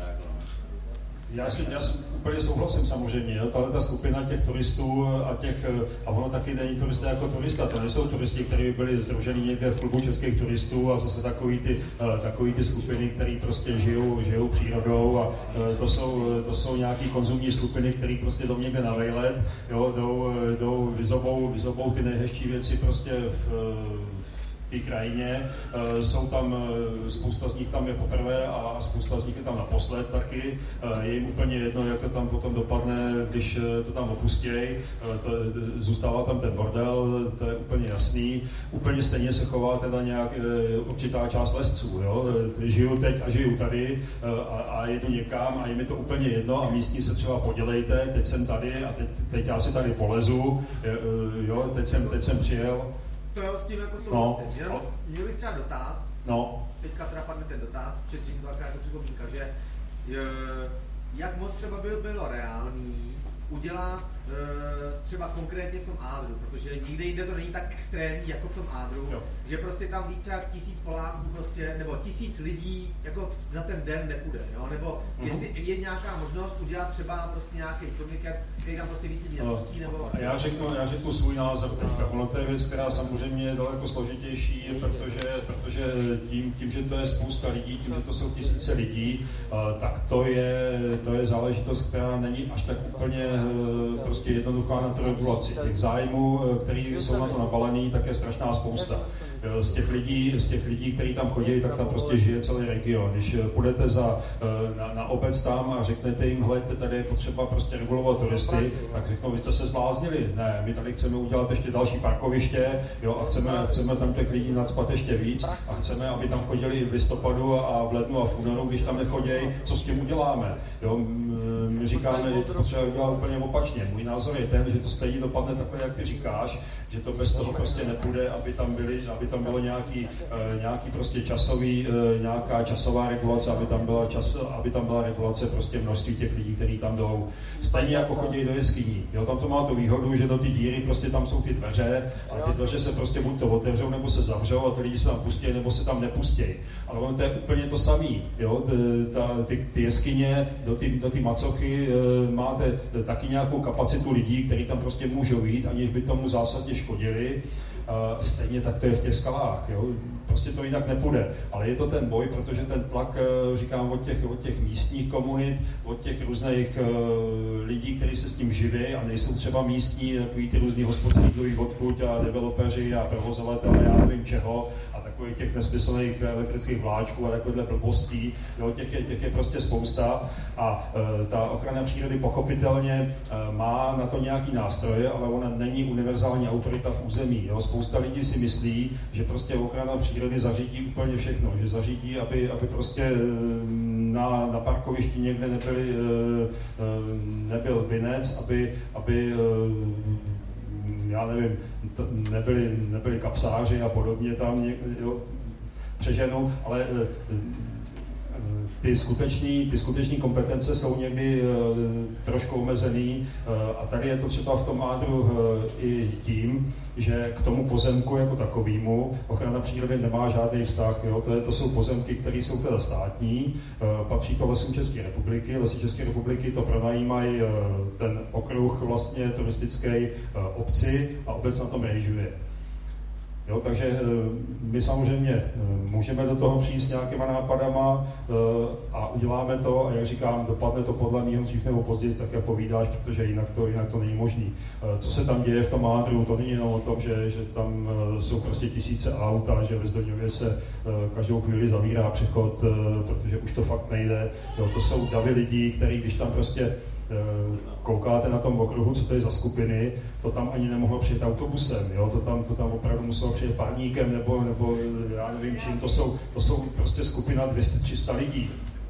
Já si, já si úplně souhlasím samozřejmě, jo. Tahle ta skupina těch turistů a těch, a ono taky není turista jako turista, to nejsou turisti, kteří by byli sdruženi někde v klubu českých turistů a zase takový ty, takový ty skupiny, které prostě žijou, žijou přírodou, a to jsou, to jsou nějaký konzumní skupiny, které prostě jdou někde na vejlet, jo, jdou, jdou vyzobou, vyzobou ty nejhezčí věci prostě v, té krajině. Jsou tam, spousta z nich tam je poprvé a spousta z nich je tam naposled taky. Je jim úplně jedno, jak to tam potom dopadne, když to tam opustějí. Zůstává tam ten bordel, to je úplně jasný. Úplně stejně se chová teda nějak určitá část lesců. Jo? Žiju teď a žiju tady a, a jedu někam a je mi to úplně jedno a místní se třeba podělejte, teď jsem tady a teď, teď já si tady polezu, jo? Teď, jsem, teď jsem přijel. To jo, s tím jako souhlasím. No. Jenom měl bych třeba dotaz, no. Teďka teda padne ten dotaz, předtím dvakrát jako připomínka, že jak moc třeba by bylo reálný udělat třeba konkrétně v tom Ádru, protože nikde jinde to není tak extrémní jako v tom Ádru, jo. Že prostě tam více jak tisíc Poláků prostě, nebo tisíc lidí jako za ten den nepůjde, jo? Nebo mm-hmm. jestli je nějaká možnost udělat třeba prostě nějaký podnik, který tam prostě víc lidí nepustí, nebo... já, řeknu, já řeknu svůj názor teďka. Ono to je věc, která samozřejmě je daleko složitější, protože, protože tím, tím, že to je spousta lidí, tím, že to jsou tisíce lidí, tak to je, to je záležitost, která není až tak úplně prostě jednoduchá na tu regulaci. Těch zájmů, který jsou na to nabalený, tak je strašná spousta. Z těch lidí, z těch lidí, kteří tam chodí, tak tam prostě žije celý region. Když půjdete za, na, na obec tam a řeknete jim, hleďte, tady je potřeba prostě regulovat turisty, tak řeknou, vy jste se zbláznili. Ne, my tady chceme udělat ještě další parkoviště, jo, a chceme, chceme tam těch lidí nacpat ještě víc a chceme, aby tam chodili v listopadu a v lednu a v únoru, když tam nechodějí, co s tím uděláme. Jo, my říkáme, že to potřeba udělat úplně opačně. Můj názor je ten, že to stejně dopadne takhle, jak ty říkáš, že to bez toho prostě nepůjde, aby tam byly, aby tam bylo nějaký, nějaký prostě časový, nějaká časová regulace, aby tam byla čas, aby tam byla regulace prostě množství těch lidí, kteří tam jdou. Stejně jako chodí do jeskyní. Jo, tam to má tu výhodu, že do ty díry prostě tam jsou ty dveře a ty dveře se prostě buď to otevřou, nebo se zavřou a ty lidi se tam pustí, nebo se tam nepustí. Ale ono to je úplně to samý. Jo, ta, ty, ty jeskyně do ty, do ty macochy máte taky nějakou kapacitu lidí, kteří tam prostě můžou jít, aniž by tomu zásadně škodili. Uh, stejně tak to je v těch skalách, jo? Prostě to jinak nepůjde, ale je to ten boj, protože ten tlak, říkám, od těch, od těch místních komunit, od těch různých uh, lidí, kteří se s tím živí a nejsou třeba místní, takový ty různý hospodský odkud a developeři a provozovatelé, já nevím čeho, a takových těch nesmyslných elektrických vláčků a takovýchhle blbostí, jo? Těch, je, těch je prostě spousta a uh, ta ochrana přírody pochopitelně uh, má na to nějaký nástroje, ale ona není univerzální autorita v území, jo? Spousta lidí si myslí, že prostě ochrana přírody zařídí úplně všechno, že zařídí, aby, aby prostě na, na parkovišti někde nebyli, nebyl vinec, aby, aby já nevím, nebyli, nebyli kapsáři a podobně tam, jo, přeženu, ale ty skuteční, ty skuteční kompetence jsou někdy uh, trošku omezený uh, a tady je to třeba v tom ádru uh, i tím, že k tomu pozemku jako takovému ochrana přírody nemá žádný vztah. Jo? To, je, to jsou pozemky, které jsou teda státní, uh, patří to Lesům České republiky. Lesy České republiky to pronajímají uh, ten okruh vlastně turistický uh, obci a obec na tom rejžuje. Jo, takže my samozřejmě můžeme do toho přijít s nějakýma nápadama a uděláme to a jak říkám, dopadne to podle mého dřív nebo později, tak jak povídáš, protože jinak to, jinak to není možný. Co se tam děje v tom ádru, to není jenom o tom, že, že tam jsou prostě tisíce aut a že ve Zdoňově se každou chvíli zavírá přechod, protože už to fakt nejde. Jo, to jsou davy lidí, kteří když tam prostě koukáte na tom okruhu, co to je za skupiny, to tam ani nemohlo přijet autobusem, jo? To, tam, to tam opravdu muselo přijet parníkem, nebo, nebo já nevím čím, to jsou, to jsou prostě skupina dvě stě tři sta lidí.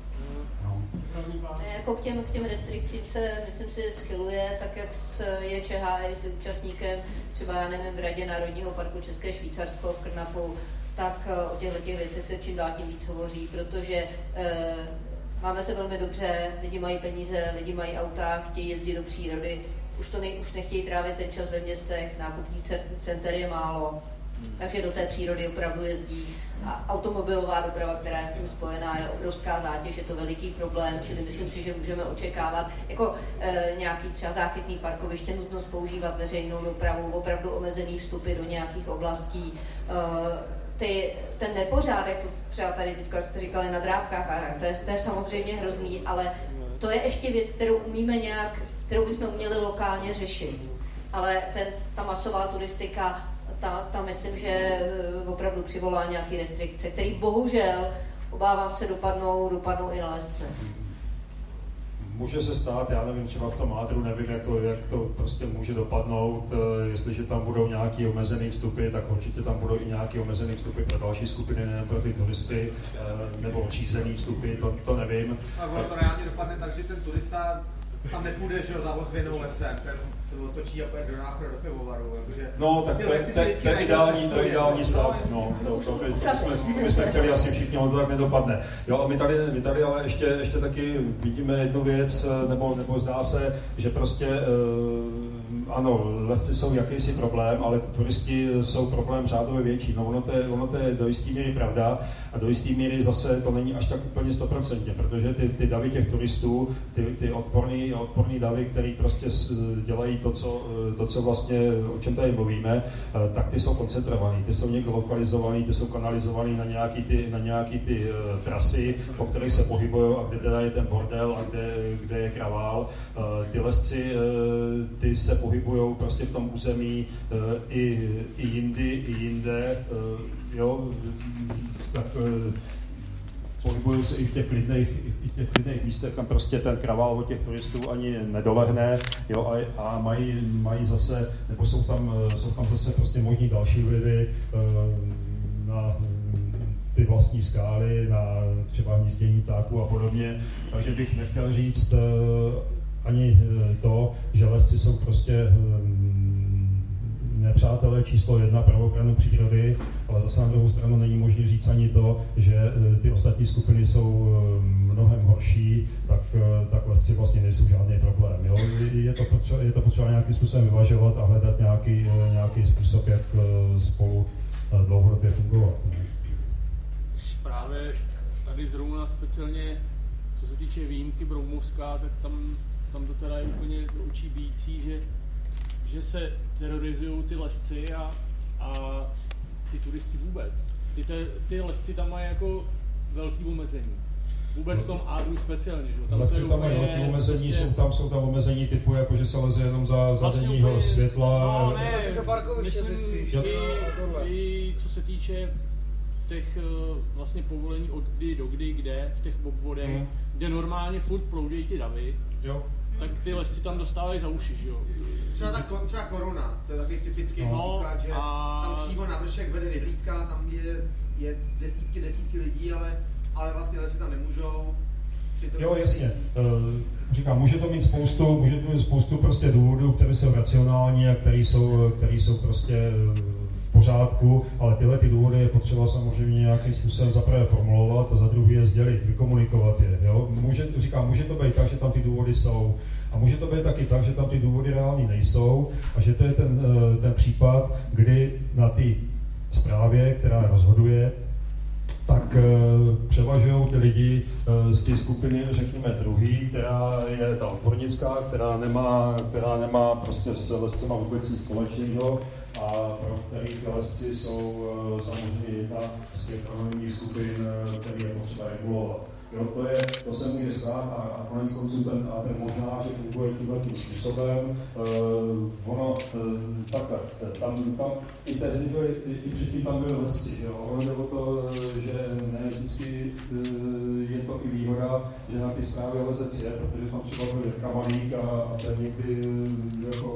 No. Jako k těm, k těm restrikcím se, myslím si, schyluje, tak jak je ČHA s účastníkem, třeba já nevím, v Radě Národního parku České Švýcarsko v Krnapu, tak o těchto těch věcech se čím dál tím víc hovoří, protože eh, máme se velmi dobře, lidi mají peníze, lidi mají auta, chtějí jezdit do přírody, už, to nej, už nechtějí trávit ten čas ve městech, nákupních center je málo, takže do té přírody opravdu jezdí. A automobilová doprava, která je s tím spojená, je obrovská zátěž, je to veliký problém, čili myslím si, že můžeme očekávat jako e, nějaký třeba záchytný parkoviště, nutnost používat veřejnou dopravu, opravdu omezený vstupy do nějakých oblastí. E, Ty, ten nepořádek, třeba tady teďka, jak jste říkali, na Drábkách, a to je, to je samozřejmě hrozný, ale to je ještě věc, kterou umíme nějak, kterou bychom uměli lokálně řešit. Ale ten, ta masová turistika, ta, ta myslím, že opravdu přivolá nějaké restrikce, které bohužel, obávám se, dopadnou, dopadnou i na lesce. Může se stát, já nevím, třeba v tom ádru, nevím, jak to, jak to prostě může dopadnout, jestliže tam budou nějaké omezené vstupy, tak určitě tam budou i nějaké omezené vstupy pro další skupiny, nejen pro ty turisty, nebo řízené vstupy, to, to nevím. A ono to reálně dopadne tak, že ten turista tam nepůjde, že ho za ozvěnou lesem, ten to otočí a pojede do Náchoda, do pivovaru, jakože... No, tak to je ideální, to je ideální stav, no, to, to, to, to jsme, my jsme chtěli asi všichni, ono to tak nedopadne. Jo, a my tady, my tady ale ještě, ještě taky vidíme jednu věc, nebo, nebo zdá se, že prostě, ano, lesy jsou jakýsi problém, ale turisti jsou problém řádově větší. No ono to je, ono to je do jistý míry pravda a do jistý míry zase to není až tak úplně stoprocentně, protože ty, ty davy těch turistů, ty, ty odporný, odporný davy, který prostě dělají to co, to, co vlastně, o čem tady mluvíme, tak ty jsou koncentrovaný, ty jsou někde lokalizovaný, ty jsou kanalizovaný na nějaký ty, na nějaký ty trasy, po kterých se pohybují a kde teda je ten bordel a kde, kde je kravál. Ty lesci, ty se pohybují prostě v tom území i, i jindy, i jinde, jo, tak pohybují se i v těch klidných, i v těch klidných místech, kam prostě ten kravál od těch turistů ani nedolehne, jo, a, a mají, mají zase, nebo jsou tam, jsou tam zase prostě možný další vlivy na ty vlastní skály, na třeba hnízdění ptáků a podobně, takže bych nechtěl říct ani to, že lesci jsou prostě nepřátelé číslo jedna pro ochranu přírody, ale zase na druhou stranu není možné říct ani to, že ty ostatní skupiny jsou mnohem horší, tak, tak lesci vlastně nejsou žádný problém. Jo? Je to potřeba, je to potřeba nějakým způsobem vyvažovat a hledat nějaký, nějaký způsob, jak spolu dlouhodobě fungovat. Právě tady zrovna speciálně, co se týče výjimky Broumovská, tak tam, tam to teda je úplně do očí bijící, že, že se terorizují ty lesci a, a ty turisti vůbec. Ty, te, ty lesci tam mají jako velký omezení. Vůbec v tom Ádru speciálně, že? Tam lesci tam mají velký omezení, prostě... jsou, tam, jsou tam omezení typu, jako že se leze jenom za, za vlastně denního úplně... světla. No ne, myslím, i, i co se týče těch vlastně povolení od kdy do kdy, kde, v těch obvodech, hmm. kde normálně furt ploudějí ty davy, jo. Tak ty lesci tam dostávají za uši, že jo. Třeba, ta, třeba Koruna, to je takový typický no, příklad, že a... tam přímo na vršek vede vyhlídka, tam je, je desítky, desítky lidí, ale, ale vlastně lesci tam nemůžou. Jo, jasně. E, říkám, může to mít spoustu, může to mít spoustu prostě důvodů, které jsou racionální a které jsou, které jsou prostě v pořádku, ale tyhle ty důvody je potřeba samozřejmě nějakým způsobem zaprvé formulovat a za druhé je sdělit, vykomunikovat je. Jo? Může, říkám, může to být tak, že tam ty důvody jsou a může to být taky tak, že tam ty důvody reální nejsou a že to je ten, ten případ, kdy na ty zprávě, která rozhoduje, tak e, převažují ty lidi e, z té skupiny, řekněme, druhý, která je ta odbornická, která nemá, která nemá prostě s lescema vůbec nic společného a pro který ty lesci jsou e, samozřejmě jedna z těch anonymních skupin, který je potřeba regulovat. Jo, to, je, to se může stát a, a konec konců ten Ádr možná, že funguje tímhletým způsobem. Uh, ono, uh, takhle, tam, tam i tehdy byli, i, i předtím tam byli lesci, jo. Ono jde o to, že ne vždycky uh, je to i výhoda, že na ty zprávy lezec je, protože tam třeba byl kamalík a, a ten někdy uh, jako...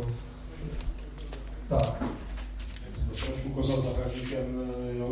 Tak, jak jsem to trošku kozal za hraníkem, jo.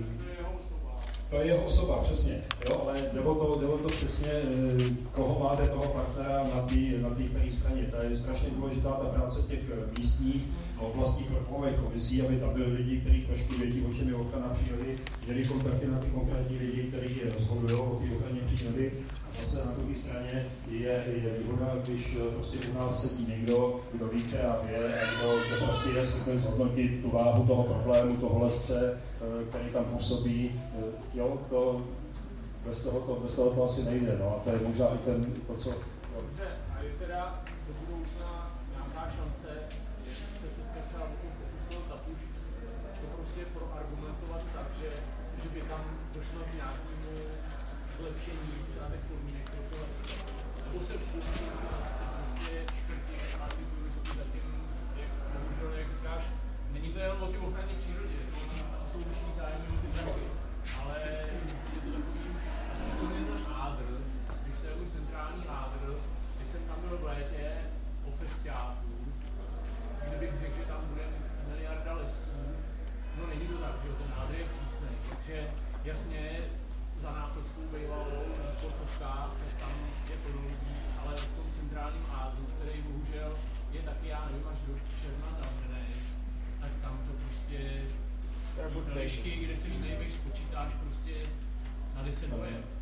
To je jeho osoba, přesně, jo, ale jde o to, jde o to přesně, koho máte toho partnera na té na které straně. To je strašně důležitá ta práce těch místních a oblastních vrcholových komisí, aby tam byli lidi, kteří trošku vědí, o čem je ochrana přírody, měli kontakty na ty konkrétní lidi, kteří rozhodují o té ochraně přírody. A zase na druhé straně je, je výhoda, když prostě u nás sedí někdo, kdo ví, která je a kdo, kdo prostě je schopen zhodnotit tu váhu toho problému, toho lesce, který tam působí. Jo, to bez toho to, bez toho to asi nejde, no a to je možná i ten, to, co... Dobře, a je teda do budoucna nějaká šance, že se teďka třeba pokusil Tapuš to prostě proargumentovat tak, že, že by tam došlo k nějakému zlepšení třeba těch podmínek pro to lesce. Nebo se vstupí na lesce prostě škrtí a ty turisti zatím, jak bohužel, jak říkáš, není to jenom o té ochraně přírody, jsou vyšší zájmy o ty draky, ale je to takový, a speciálně ten Ádr, když se jako centrální Ádr, teď jsem tam byl v létě o festiáku, kde bych řekl, že tam bude miliarda lesců, no není to tak, že ten Ádr je přísnej, takže jasně za Náchodskou bývalou sportovská, tak tam je plno lidí, ale v tom centrálním Ádru, který bohužel je taky, já nevím, až do června zavřený, tak tam to prostě lišky, kde seš nejvíc, počítáš prostě na deset dojem.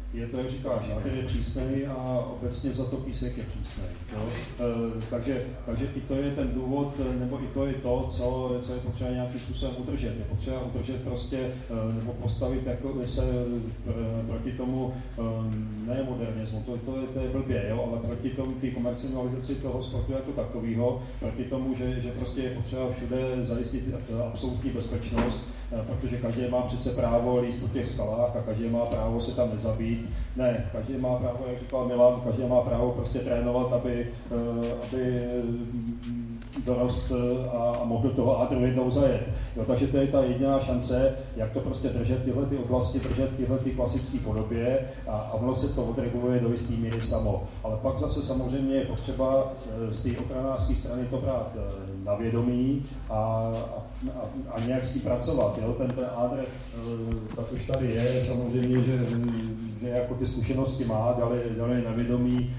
je to, jak říkáš, Adr je přísnej a obecně za to Písek je přísnej. Jo? E, takže, takže i to je ten důvod, nebo i to je to, co, co je potřeba nějakým způsobem udržet. Je potřeba udržet prostě, nebo postavit jako se proti tomu, ne modernismu, to, to, je, to je blbě, jo? Ale proti tomu té komercionalizaci toho sportu jako takového, proti tomu, že, že prostě je potřeba všude zajistit absolutní bezpečnost, protože každý má přece právo líst po těch skalách a každý má právo se tam nezabít. Ne, každý má právo, jak říkal Milan, každý má právo prostě trénovat, aby, aby dorost a, a mohl do toho Adru jednou zajet. Jo, takže to je ta jediná šance, jak to prostě držet tyhle ty oblasti, držet tyhle ty klasické podobě a, a ono se to odreguluje do jistý míry samo. Ale pak zase samozřejmě je potřeba z té ochranářské strany to brát na vědomí a, a, a, a nějak s tím pracovat. Jo? Ten, ten Adr, tak už tady je, samozřejmě, že, že jako ty zkušenosti má, dali, dali na vědomí.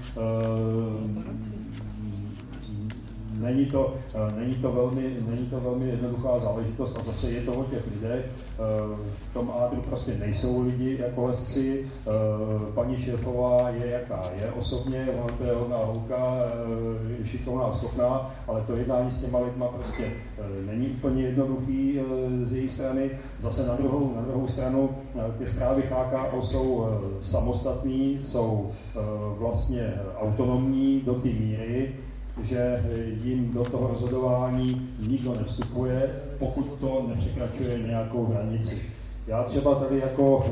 Není to, není, to velmi, není to velmi jednoduchá záležitost a zase je to o těch lidech. V tom Adru prostě nejsou lidi jako lesci. Paní Šéfová je jaká je osobně, ona to je hodná holka, šikovná a schopná, ale to jednání s těma lidma prostě není úplně jednoduchý z její strany. Zase na druhou, na druhou stranu ty zprávy H K O jsou samostatný, jsou vlastně autonomní do té míry, že jim do toho rozhodování nikdo nevstupuje, pokud to nepřekračuje nějakou hranici. Já třeba tady jako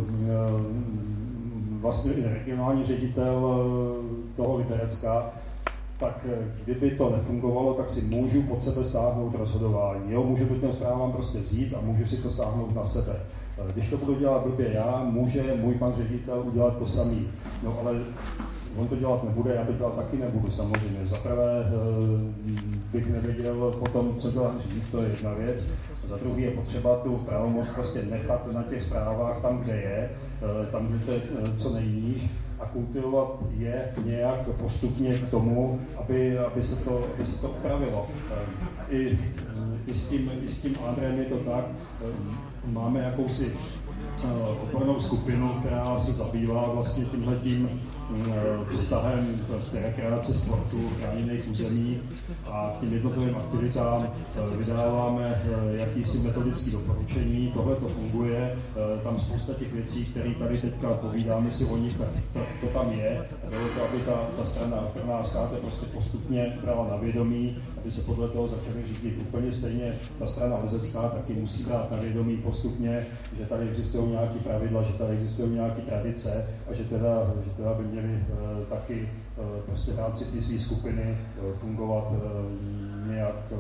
vlastně regionální ředitel toho Liberecka, tak kdyby to nefungovalo, tak si můžu pod sebe stáhnout rozhodování. Jo, můžu to těm zprávám prostě vzít a můžu si to stáhnout na sebe. Když to budu dělat blbě já, může můj pan ředitel udělat to samý. No ale on to dělat nebude, já to dělat taky nebudu samozřejmě. Za prvé bych nevěděl potom, co dělat dřív, to je jedna věc. Za druhé je potřeba tu pravomoc prostě nechat na těch zprávách tam, kde je, tam, kde to je co nejníž, a kultivovat je nějak postupně k tomu, aby, aby, se, to, aby se to upravilo. I, i, s tím, i s tím Adrem je to tak, máme jakousi odbornou skupinu, která se zabývá vlastně tímhletím vztahem prostě rekreace, sportu, chráněných území a k těm jednotlivým aktivitám vydáváme jakýsi metodický doporučení. Tohle to funguje, tam spousta těch věcí, které tady teďka povídáme si o nich, to, to tam je. Bylo to, aby ta, ta strana ochranářská to prostě postupně brala na vědomí, aby se podle toho začaly řídit. Úplně stejně ta strana lezecká taky musí brát na vědomí postupně, že tady existují nějaké pravidla, že tady existují nějaké tradice a že teda, že teda by měli uh, taky uh, prostě v rámci té své skupiny uh, fungovat uh, nějak uh,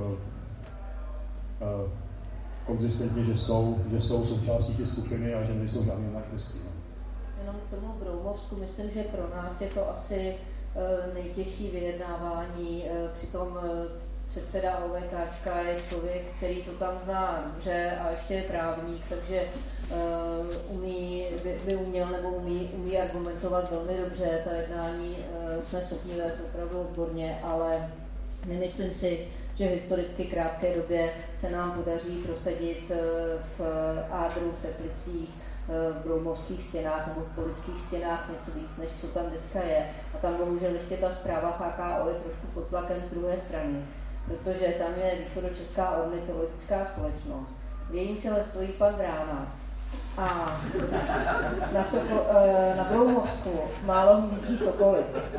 uh, konzistentně, že jsou, že jsou součástí té skupiny a že nejsou žádný anarchisty. Jenom k tomu Broumovsku, myslím, že pro nás je to asi uh, nejtěžší vyjednávání, uh, přitom uh, předseda OVKčka je člověk, který to tam zná dobře a ještě je právník, takže uh, umí, by, by uměl nebo umí, umí argumentovat velmi dobře. Ta jednání uh, jsme schopni vést opravdu odborně, ale nemyslím si, že v historicky krátké době se nám podaří prosadit uh, v Ádru, v Teplicích, v broumovských stěnách nebo v politických stěnách něco víc, než co tam dneska je. A tam bohužel ještě ta zpráva H K O je trošku pod tlakem z druhé strany, protože tam je Východočeská ornitologická společnost. V jejím čele stojí pan Vrána. A na, Soko, na Broumovsku málo hnízdí sokoly.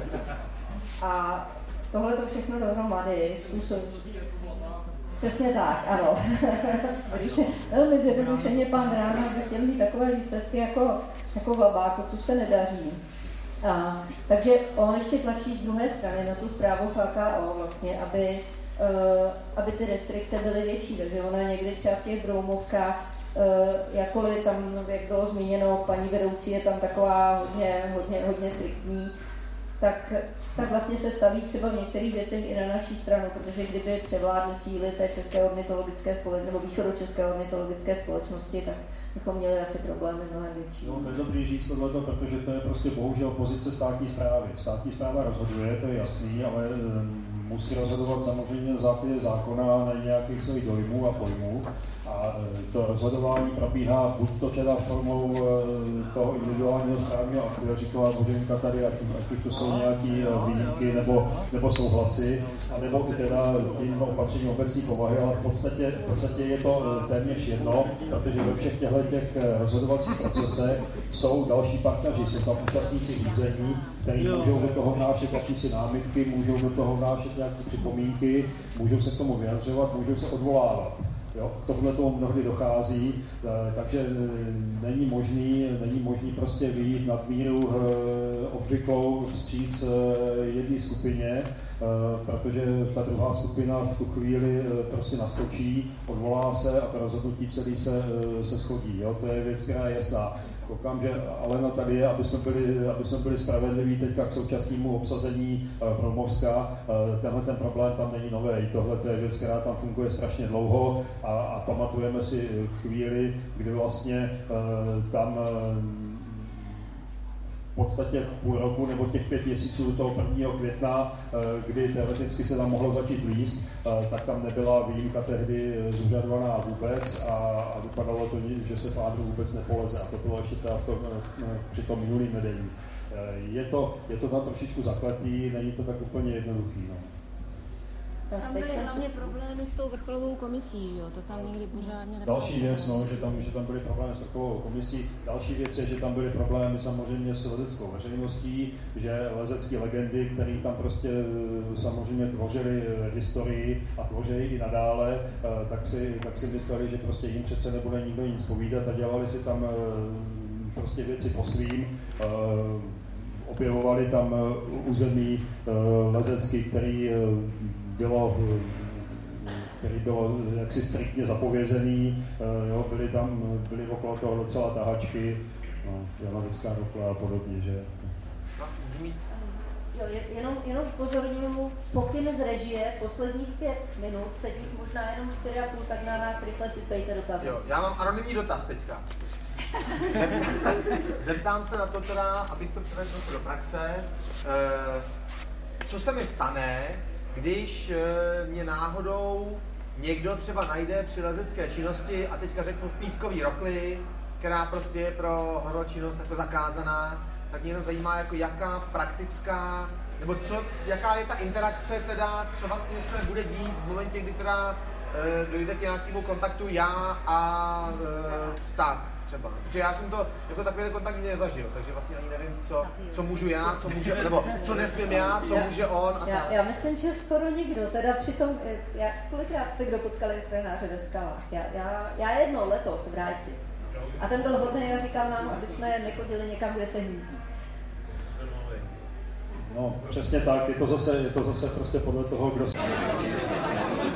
A tohle to všechno dohromady způsobí. Přesně tak, ano. Velmi zjednodušeně pan Vrána by chtěl mít takové výsledky jako, jako v Labáku, což se nedaří. A, takže on ještě tlačí z druhé strany na tu zprávu H K O vlastně, aby, uh, aby ty restrikce byly větší. Takže ona někdy třeba v těch Broumovkách, uh, jakkoliv tam, jak bylo zmíněno, paní vedoucí je tam taková hodně, hodně, hodně striktní, tak, tak vlastně se staví třeba v některých věcech i na naší stranu, protože kdyby převládly síly té české ornitologické společnosti nebo východočeské ornitologické společnosti, tak bychom měli asi problémy mnohem větší. No, to je dobrý říct tohleto, protože to je prostě bohužel pozice státní správy. Státní správa rozhoduje, to je jasný, ale musí rozhodovat samozřejmě na základě zákona, na nějakých svých dojmů a pojmů. A to rozhodování probíhá buď to teda formou toho individuálního správního aktu, jak říkala Boženka tady, ať už to jsou nějaké výjimky nebo, nebo souhlasy, anebo teda tím opatřením obecní povahy, ale v podstatě, v podstatě je to téměř jedno, protože ve všech těchto těch rozhodovacích procesech jsou další partneři, jsou tam účastníci řízení, kteří můžou do toho vnášet jakýsi námitky, můžou do toho vnášet nějaké připomínky, můžou se k tomu vyjadřovat, můžou se odvolávat. Jo, k tomuhle tomu mnohdy dochází, takže není možný, není možný prostě vyjít nad míru obvyklou vstříc jedné skupině, protože ta druhá skupina v tu chvíli prostě naskočí, odvolá se a to rozhodnutí celý se, se schodí. Jo? To je věc, která je jasná. Koukám, že Alena tady je, aby jsme byli, aby jsme byli spravedliví teďka k současnému obsazení Promovska. Tenhle ten problém tam není nový. Tohle je věc, která tam funguje strašně dlouho a, a pamatujeme si chvíli, kdy vlastně tam v podstatě půl roku nebo těch pět měsíců do toho prvního května, kdy teoreticky se tam mohlo začít líst, tak tam nebyla výjimka tehdy zúřadovaná vůbec a, a vypadalo to, že se pádru vůbec nepoleze. A to bylo ještě teda v tom, při tom minulým vedení. Je to, je to tam trošičku zakletý, není to tak úplně jednoduchý. No. Tam byly hlavně problémy s tou vrcholovou komisí, jo? To tam nikdy pořádně nebylo. Další věc, no, že, tam, že tam byly problémy s vrcholovou komisí. Další věc je, že tam byly problémy samozřejmě s lezeckou veřejností, že lezecké legendy, které tam prostě samozřejmě tvořily historii a tvoří i nadále, tak si, tak si mysleli, že prostě jim přece nebude nikdo nic povídat a dělali si tam prostě věci po svým. Objevovali tam území lezecký, který bylo, který bylo jaksi striktně zapovězený, jo, byly tam, byly okolo toho docela tahačky, no, Janovická Rokla a podobně, že? Jo, jenom, jenom upozorňuji, pokyn z režie, posledních pět minut, teď už možná jenom čtyři a půl, tak na nás rychle si pejte dotazy. Jo, já mám anonymní dotaz teďka. Zeptám se na to teda, abych to převedl do praxe. E, co se mi stane, když mě náhodou někdo třeba najde při lezecké činnosti a teďka řeknu v pískový rokli, která prostě je pro horočinnost jako zakázaná, tak mě jenom zajímá, jako jaká praktická, nebo co, jaká je ta interakce teda, co vlastně se bude dít v momentě, kdy teda e, dojde k nějakému kontaktu já a e, tak třeba. Protože já jsem to jako takový kontakt nikdy nezažil, takže vlastně ani nevím, co, co můžu já, co může, nebo co nesmím já, co může on a já, tak. já myslím, že skoro nikdo, teda přitom, já, kolikrát jste kdo potkali trenáře ve skalách? Já, já, já jedno letos v Rájci. A ten byl hodný a říkal nám, aby jsme nechodili někam, kde se hnízdí. No, přesně tak, je to zase, je to zase prostě podle toho, kdo